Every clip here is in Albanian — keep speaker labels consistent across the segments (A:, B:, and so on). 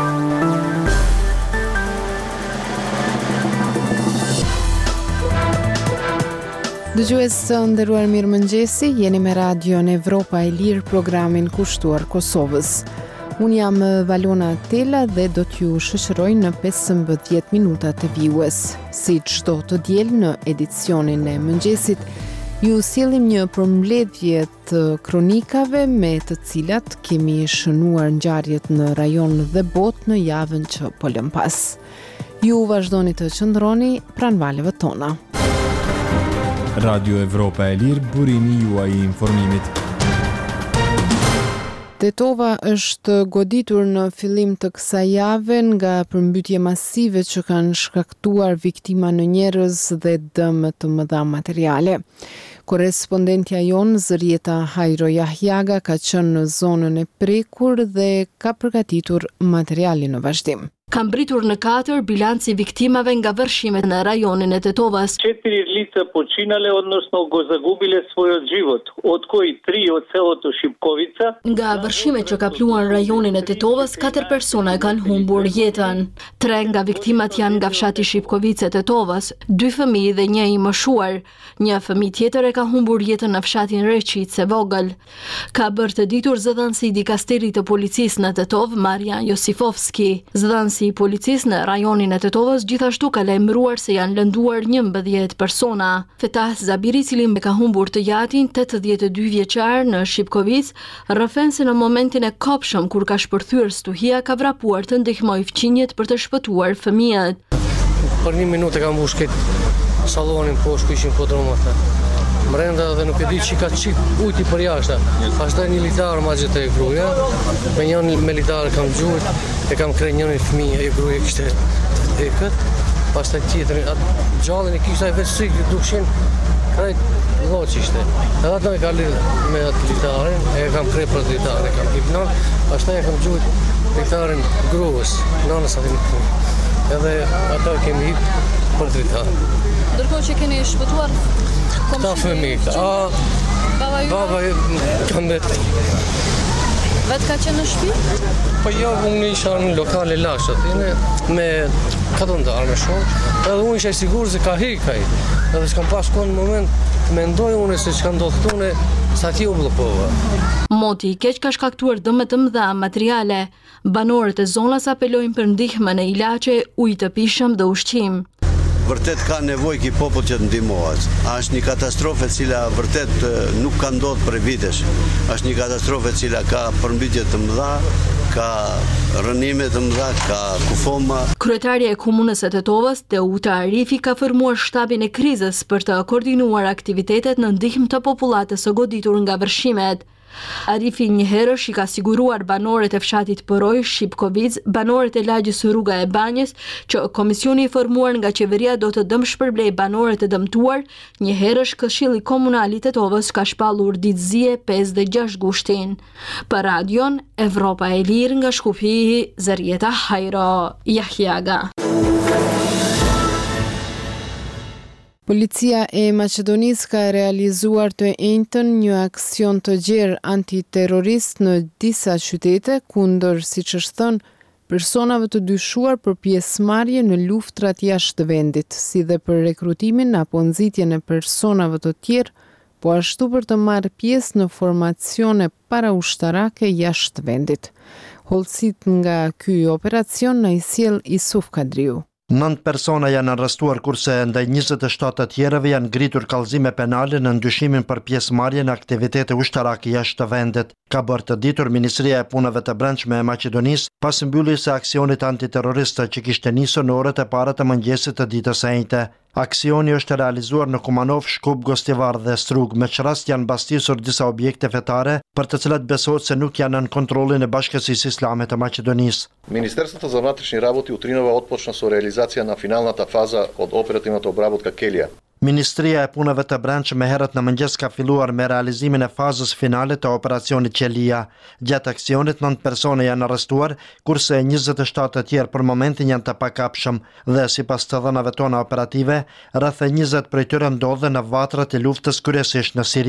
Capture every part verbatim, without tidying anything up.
A: Dëgjues të nderuar, mirëmëngjesi, jeni me radion Evropa e Lirë, programin kushtuar Kosovës. Unë jam Valona Tela dhe do t'ju shoqëroj në pesëmbëdhjetë minutat e vijues. Si çdo të diel në edicionin e mëngjesit, ju sjellim një përmbledhje të kronikave me të cilat kemi shënuar ngjarjet në rajon dhe botë në javën që po lëm pas. Ju vazhdoni të qëndroni pranë valeve tona.
B: Radio Evropa e Lirë, burimi juaj i informimit.
A: Tetova është goditur në fillim të kësaj jave nga përmbytje masive që kanë shkaktuar viktima në njerëz dhe dëm të mëdha materiale. Korespondentja jonë Zërieta Hajro Jahjaga ka qenë në zonën e prekur dhe ka përgatitur materialin në vazhdim.
C: Kam britur në katër bilanci viktimave nga vërshimet në rajonin e Tetovas.
D: Četiri lica počinale, odnosno go zagubile svoj život, od koji tri od selot Shipkovica.
C: Nga vërshimet që kapluan rajonin e Tetovas, katër persona e kanë humbur jetën. Tre nga viktimat janë nga fshati Shipkovice Tetovas, dy fëmijë dhe një i moshuar. Një fëmijë tjetër e ka humbur jetën në fshatin Reqice Vogël. Ka bërë të ditur zëdhënësi i dikasterit të policisë në Tetov, Marian Josifovski. Zëdhënësi i policisë në rajonin e Tetovës gjithashtu ka lajmëruar se janë lënduar njëmbëdhjetë persona. Fetah Zabiri, i cili ka humbur të jatin, tetëdhjetë e dy vjeçar në Shipkovic, rrëfen se në momentin e kopshëm kur ka shpërthyer stuhia ka vrapuar të ndihmoj fqinjet për të shpëtuar fëmijët.
E: Për një minutë kam mbush këtë sallonin poshtë ku ishin podromat. Mrenda dhe nuk e di që ka qip ujti për jashta. Pastaj një litar ma gjithë e gruja, me një militar kam gjujt, e kam krej njënin fëmija, e gruja kishte të vdekët, pastaj tjetërin, atë gjallin e kishte veç sikë, dukshin, krejt loq ishte. Edhe atë me ka lidhë me atë litarin, e kam krej për të litarin, e kam hipnon, pastaj e kam gjujt litarin gruës, nanës atë një punë. Edhe ata kemi hip për të litarin.
C: Ndërkohë që keni shpëtuar
E: Ta fëmijë, a
C: baba ju?
E: Baba kam vetë.
C: Vetë ka qenë në shtëpi?
E: Po jo, unë isha në lokale lashët, me katër ndarë me shumë, edhe unë isha i sigur se ka hikaj. Edhe s'kam pas kohë në moment të mendoj unë se çka ndodh këtu, sa ti u bllokova.
C: Moti i keq ka shkaktuar dëme të mëdha materiale. Banorët e zonës apelojnë për ndihmën e ilaçe, ujë të pishëm dhe ushqim.
F: Vërtet ka nevojë ky popull që të ndihmohet. Është një katastrofë e cila vërtet nuk ka ndodhur për vitesh. Është një katastrofë e cila ka përmbytje të mëdha, ka rënime të mëdha, ka kufoma.
C: Kryetaria e komunës së Tetovës, Teuta Arifi, ka formuar shtabin e krizës për të koordinuar aktivitetet në ndihmë të popullatës së goditur nga vërshimet. Arifi një herësh i ka siguruar banorët e fshatit Poroj, Shipkovic, banorët e lagjës Rruga e Banjës, që komisioni i formuar nga qeveria do të dëmshpërblej banorët e dëmtuar. Një herësh Këshilli Komunal i Tetovës ka shpallur ditëzie pesë dhe gjashtë gushtin. Për radion Evropa e Lirë nga Shkupi, Zërieta Hajro Jahjaga.
A: Policia e Maqedonisë ka realizuar të njëjtën një aksion të gjerë antiterrorist në disa qytete kundër, siç është thënë, personave të dyshuar për pjesëmarrje në luftrat jashtë vendit, si dhe për rekrutimin apo nxitjen e personave të tjerë, po ashtu për të marrë pjesë në formacione paraushtarake jashtë vendit. Hollësit nga ky operacion na i sjell Isuf Kadriu.
G: Nënt persona janë arrestuar kurse ndaj njëzet e shtatë të tjerëve janë ngritur kallëzime penale në ndyshimin për pjesëmarrje në aktivitete ushtarake jashtë vendit. Ka bërë të ditur Ministria e Punëve të Brendshme e Maqedonisë pas mbylljes së aksionit antiterrorist që kishte nisur në orët e para të mëngjesit të ditës së njëjtë. Aksioni është realizuar në Kumanov, Shkup, Gostivar dhe Strug, me që rast janë mbastisur disa objekte fetare për të cilat besohet se nuk janë në kontrollin e Bashkësisë Islame të Maqedonisë.
H: Министерството за вътрешни работи утринова отпочна со реализација на финалната фаза од оперативната обработка Келија.
G: Ministria e Punëve të Brendshme herët në mëngjes ka filluar me realizimin e fazës finale të operacionit Qelia. Gjatë aksionit nëntë persone janë arrestuar, kurse njëzet e shtatë të tjerë për momentin janë të pakapshëm dhe sipas të dhënave tona operative, rreth njëzet prej tyre ndodhen në vatrat e luftës kryesisht në Siri.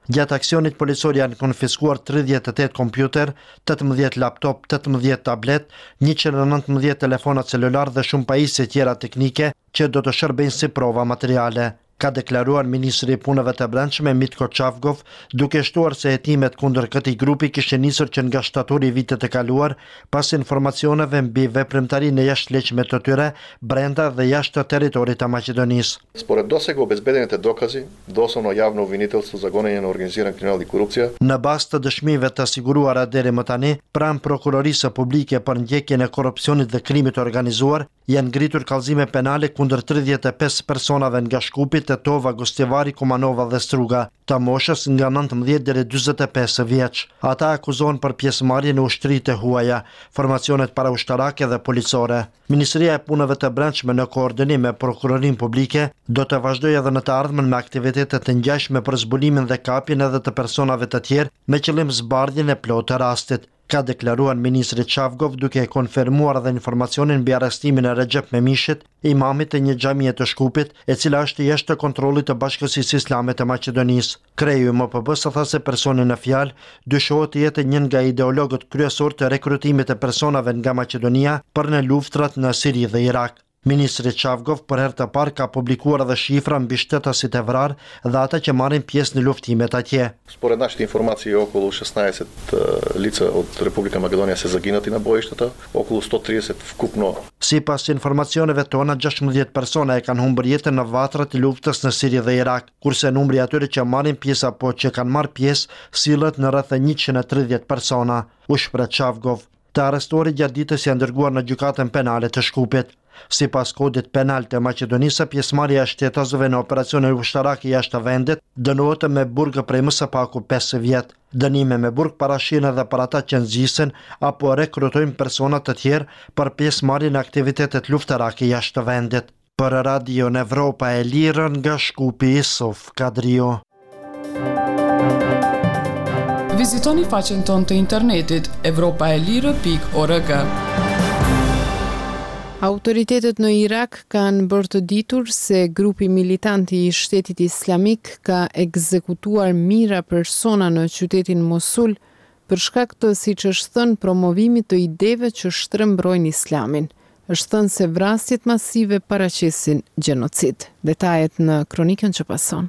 G: Gjatë aksionit policor janë konfiskuar tridhjetë e tetë kompjuter, tetëmbëdhjetë laptop, tetëmbëdhjetë tablet, njëqind e nëntëmbëdhjetë telefona celular dhe shumë pajisje tjera teknike që do të shërbejnë si prova materiale. Ka deklaruar Ministri i Punëve të Brendshme Mitko Çavgov, duke shtuar se hetimet kundër këtij grupi kishin nisur që nga shtatori i vitit të kaluar, pas informacioneve mbi veprimtarinë e jashtëligjshme të tyre brenda dhe jashtë territorit të Maqedonisë.
H: Според досега обезбедените докази, дословно явно обвинителство за гонење на организиран криминал и корупција.
G: Në bazë të dëshmive të siguruara deri më tani, pranë prokurorisë publike për ndjekjen e korrupsionit dhe krimit organizuar, janë ngritur kallëzime penale kundër tridhjetë e pesë personave nga Shkupi, Tetova, Gostivari, Kumanova dhe Struga, të moshës nga nëntëmbëdhjetë deri dyzet e pesë vjeç. Ata akuzohen për pjesëmarrje në ushtritë e huaja, formacionet paraushtarake dhe policore. Ministria e Punëve të Brendshme në koordinim me prokurorinë publike do të vazhdojë edhe në të ardhmen me aktivitete të ngjashme për zbulimin dhe kapjen edhe të personave të tjerë me qëllim zbardhjen e plotë të rastit, ka deklaruar ministri Çavgov duke konfirmuar edhe informacionin mbi arrestimin e Recep Memishit, imamit të një xhamie të Shkupit, e cila është jashtë të kontrollit të Bashkësisë Islame të Maqedonisë. Kreu i M P B-s tha se personi në fjalë dyshohet të jetë një nga ideologët kryesor të rekrutimit të personave nga Maqedonia për në luftrat në Siri dhe Irak. Ministri Çavgov për herë të parë ka publikuar edhe shifra mbi shtetasit e vrarë dhe ata që marrin pjesë në luftimet atje.
H: Според нашите информации околу шестнаесет лица от Република Македонија се загинати на боиштата, околу сто тридесет вкупно.
G: Sipas informacioneve tona, gjashtëmbëdhjetë persona e kanë humbur jetën në vatrat e luftës në Siri dhe Irak, kurse numri atyre që marrin pjesë apo që kanë marrë pjesë sillet në rreth njëqind e tridhjetë persona, u shpreh Çavgov. Të arrestuarit gjatë ditës janë dërguar në gjykatën penale të Shkupit. Sipas kodit penal të Maqedonisë, pjesëmarrja e shtetësve në operacione ushtarake jashtë vendit dënohet me burg prej më së paku pesë vjet. Dënime me burg parashihen edhe për ata që nxjisen apo rekrutojnë persona të tjerë për pjesëmarrje në aktivitetet luftarake jashtë vendit. Për Radio Evropa e Lirë nga Shkupi, Isuf Kadrio.
I: Vizitoni faqen tonë të internetit evropaelire pikë org.
A: Autoritetet në Irak kanë bërë të ditur se grupi militant i Shtetit Islamik ka ekzekutuar mijëra persona në qytetin Mosul për shkak të, siç është thënë, promovimit të ideve që shtrembrojnë Islamin. Është thënë se vrasjet masive paraqesin gjenocid. Detajet në kronikën që pason.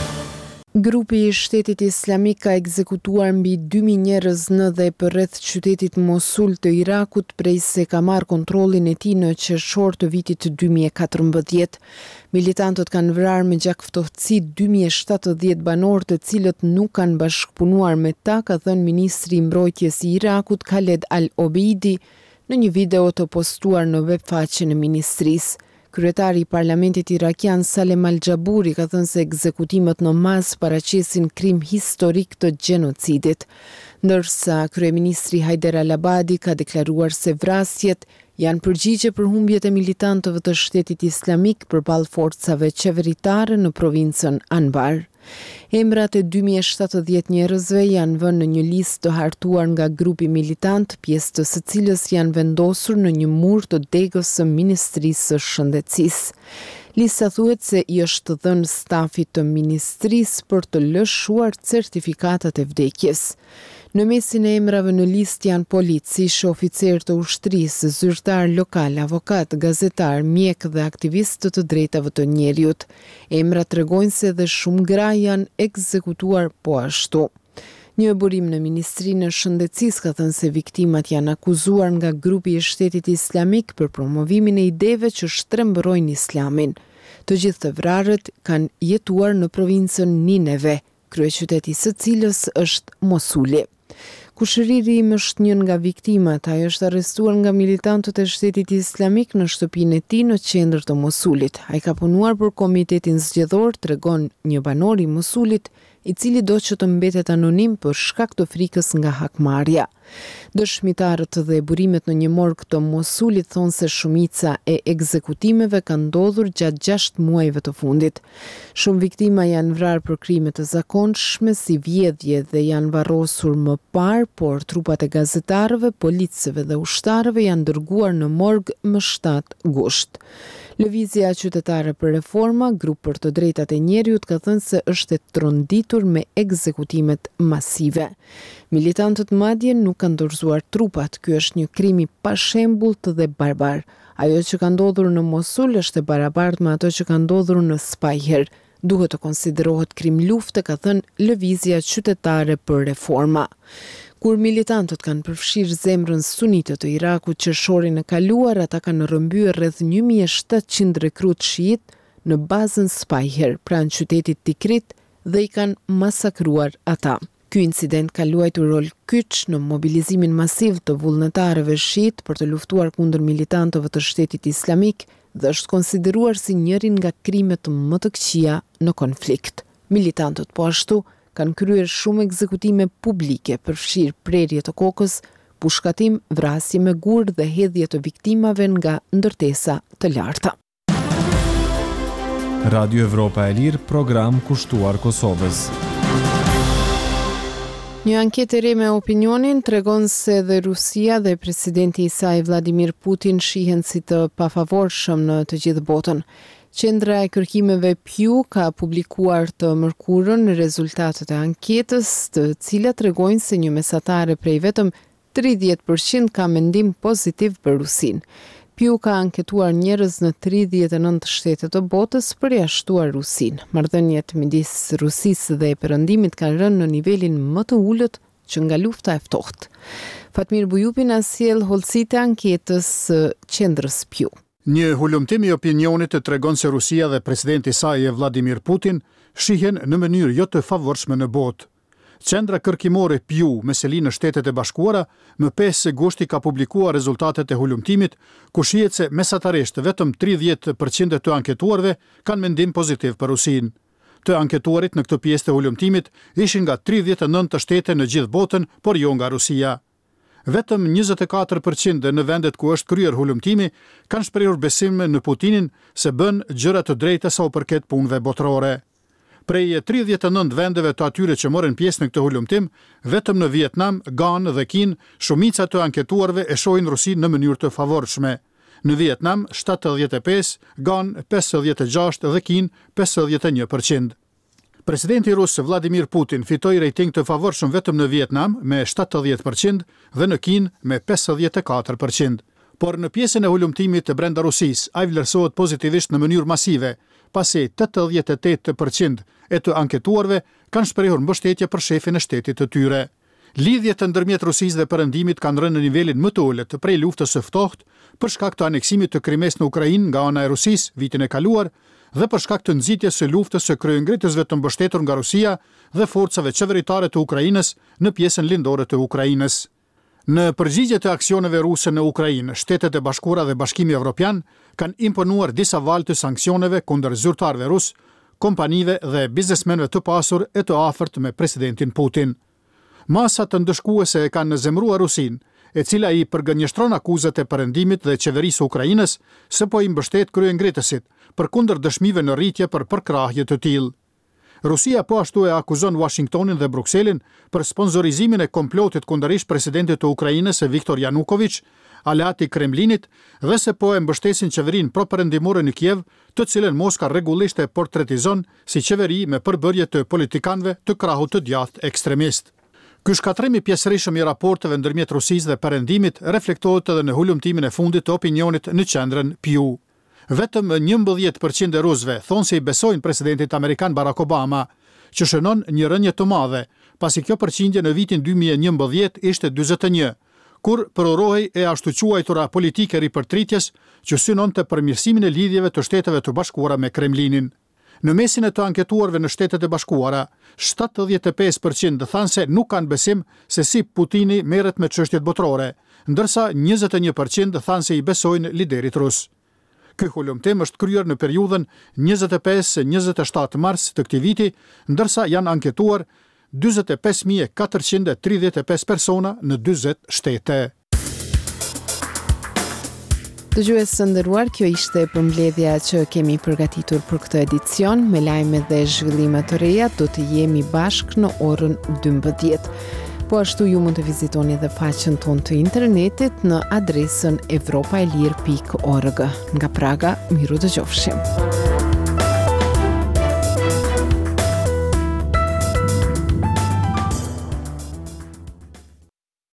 A: Grupi i Shtetit Islamik ka ekzekutuar mbi dy mijë njerëz në dhe përreth qytetit Mosul të Irakut prej se ka marrë kontrollin e tij në qershor të vitit dy mijë e katërmbëdhjetë. Militantët kanë vrarë me gjakftohtësi dy mijë e shtatëdhjetë banor të cilët nuk kanë bashkëpunuar me ta, ka thënë ministri i mbrojtjes i Irakut Khaled Al-Obeidi në një video të postuar në webfaqen e ministrisë. Kryetari i parlamentit irakian Salem Al-Gjaburi ka thënë se ekzekutimet në mas paraqesin krim historik të gjenocidit, ndërsa kryeministri Haider Al-Abadi ka deklaruar se vrasjet janë përgjigje për humbjet e militantëve të Shtetit Islamik përballë forcave qeveritare në provincën Anbar. Emrat e dy mijë e shtatëdhjetë njerëzve janë vënë në një listë të hartuar nga grupi militant, pjesë të së cilës janë vendosur në një mur të degës së Ministrisë së Shëndetësisë. Lista thuhet se i është dhënë stafit të ministrisë për të lëshuar certifikatat e vdekjes. Në mesin e emrave në listë janë policish, oficer të ushtrisë, zyrtar lokal, avokat, gazetar, mjek dhe aktivist të drejtave të njeriut. Emrat tregojnë se dhe shumë gra janë ekzekutuar po ashtu. Një burim në Ministrinë e Shëndetësisë ka thënë se viktimat janë akuzuar nga grupi i Shtetit Islamik për promovimin e ideve që shtrembrojnë Islamin. Të gjithë të vrarët kanë jetuar në provincën Nineve, kryeqyteti së cilës është Mosuli. Kushëriri im është një nga viktimat, ai është arrestuar nga militantët e Shtetit Islamik në shtëpinë e tij në qendër të Mosulit. Ai ka punuar për komitetin zgjedhor, tregon një banor i Mosulit, i cili do që të mbetet anonim për shkak të frikës nga hakmarrja. Dëshmitarët dhe burimet në një morg të Mosulit thonë se shumica e ekzekutimeve kanë ndodhur gjatë gjashtë muajve të fundit. Shumë viktima janë vrarë për krime të zakonshme si vjedhje dhe janë varrosur më parë, por trupat e gazetarëve, policëve dhe ushtarëve janë dërguar në morg më shtatë gusht. Lëvizja qytetare për reforma, grup për të drejtat e njerëzit, ka thënë se është e tronditur me ekzekutimet masive. Militantët madje nuk kanë dorëzuar trupat. Ky është një krim i pashembullt dhe barbar. Ajo që ka ndodhur në Mosul është e barabartë me ato që ka ndodhur në Spajher. Duhet të konsiderohet krim lufte, ka thënë lëvizja qytetare për reforma. Kur militantët kanë përfshirë zemrën sunitët të Irakut qershorin e kaluar, ata kanë rrëmbyer rreth një mijë e shtatëqind rekrut shiit në bazën Spajher, pranë qytetit Tikrit, dhe i kanë masakruar ata. Ky incident ka luajtur rol kyç në mobilizimin masiv të vullnetarëve shiit për të luftuar kundër militantëve të Shtetit Islamik dhe është konsideruar si njërin nga krimet më të këqija në konflikt. Militantët po ashtu kanë kryer shumë ekzekutime publike, përfshirë prerje të kokës, pushkatim, vrasje me gur dhe hedhje të viktimave nga ndërtesa të larta.
B: Radio Evropa e Lirë, program kushtuar Kosovës.
A: Një anketë e re me opinionin tregon se dhe Rusia dhe presidenti i saj Vladimir Putin shihen si të pafavorshëm në të gjithë botën. Qendra e kërkimeve Pew ka publikuar të mërkurën rezultatet e anketës, të cilat tregojnë se një mesatare prej vetëm tridhjetë përqind ka mendim pozitiv për Rusinë. Pew ka anketuar njerëz në tridhjetë e nëntë shtete të botës përjashtuar Rusinë. Marrëdhëniet midis Rusisë dhe Perëndimit kanë rënë në nivelin më të ulët që nga lufta e ftohtë. Fatmir Bujupi na sjell hollësitë e anketës së qendrës Pew.
J: Një hulumtim i opinionit të tregon se Rusia dhe presidenti i saj Vladimir Putin shihen në mënyrë jo të favorshme në botë. Qendra kërkimore Pew me seli në Shtetet e Bashkuara më pesë gushti ka publikuar rezultatet e hulumtimit, ku shihet se mesatarisht vetëm tridhjetë përqind të anketuarve kanë mendim pozitiv për Rusinë. Të anketuarit në këtë pjesë të hulumtimit ishin nga tridhjetë e nëntë shtete në gjithë botën, por jo nga Rusia. Vetëm njëzet e katër përqind në vendet ku është kryer hulumtimi kanë shprehur besim në Putinin se bën gjëra të drejta sa u përket punëve botërore. Prej tridhjetë e nëntë vendeve të atyre që morën pjesë në këtë hulumtim, vetëm në Vietnam, Ganë dhe Kinë, shumica të anketuarve e shohin Rusinë në mënyrë të favorshme. Në Vietnam shtatëdhjetë e pesë, Ganë pesëdhjetë e gjashtë dhe Kinë pesëdhjetë e një përqind. Presidenti rus Vladimir Putin fitoi rating të favorshëm vetëm në Vietnam me shtatëdhjetë përqind dhe në Kinë me pesëdhjetë e katër përqind. Por në pjesën e hulumtimit të brenda Rusisë, ai vlerësohet pozitivisht në mënyrë masive, pasi tetëdhjetë e tetë përqind e të anketuarve kanë shprehur mbështetje për shefin e shtetit të tyre. Lidhjet ndërmjet Rusisë dhe Perëndimit kanë rënë në nivelin më të ulët prej luftës së ftohtë për shkak të aneksimit të Krimes në Ukrainë nga ana e Rusisë vitin e kaluar dhe për shkak të nxitjes së luftës së kryengritësve të mbështetur nga Rusia dhe forcave qeveritare të Ukrainës në pjesën lindore të Ukrainës. Në përgjigje të aksioneve ruse në Ukrainë, Shtetet e Bashkuara dhe Bashkimi Evropian kanë imponuar disa valë të sanksioneve kundër zyrtarëve rus, kompanive dhe biznesmenëve të pasur e të afërt me presidentin Putin. Masa të ndëshkuese e kanë zemruar Rusinë, e cila i përgënjeshtron akuzat e Perëndimit dhe qeverisë së Ukrainës se po i mbështet kryengritësit përkundër dëshmive në rritje për përkrahje të tillë. Rusia po ashtu e akuzon Washingtonin dhe Brukselin për sponsorizimin e komplotit kundërisht presidentit të Ukrainës Viktor Yanukovych, aleat i Kremlinit, dhe se po e mbështesin qeverinë pro-perëndimore në Kiev, të cilën Moska rregullisht e portretizon si qeveri me përbërje të politikanëve të krahut të djathtë ekstremist. Ky shkatrimi pjesërisëm i raporteve ndërmjet Rusisë dhe Perëndimit reflektohet edhe në hulumtimin e fundit të opinionit në qendrën Pew. Vetëm njëmbëdhjetë përqind e rusëve thonë se i besojnë presidentit amerikan Barack Obama, që shënon një rënje të madhe, pasi kjo përqindje në vitin dy mijë e njëmbëdhjetë ishte dyzet e një, kur përorohej e ashtu quajtura politike ripërtritjes që synonte përmirësimin e lidhjeve të Shteteve të Bashkuara me Kremlinin. Në mesin e të anketuarve në Shtetet e Bashkuara, shtatëdhjetë e pesë përqind thanë se nuk kanë besim se si Putini merret me çështjet botërore, ndërsa njëzet e një përqind thanë se i besojnë liderit rus. Ky hulumtim është kryer në periudhën njëzet e pesë e njëzet e shtatë mars të këtij viti, ndërsa janë anketuar dyzet e pesë mijë e katërqind e tridhjetë e pesë persona në dyzet shtete.
A: Dëgjues të nderuar, kjo ishte përmbledhja që kemi përgatitur për këtë edicion. Me lajme dhe zhvillime të reja do të jemi bashkë në orën dymbëdhjetë. Po ashtu ju mund të vizitoni edhe faqen tonë të internetit në adresën evropaelir pikë org. Nga Praga, miru dëgjofshim.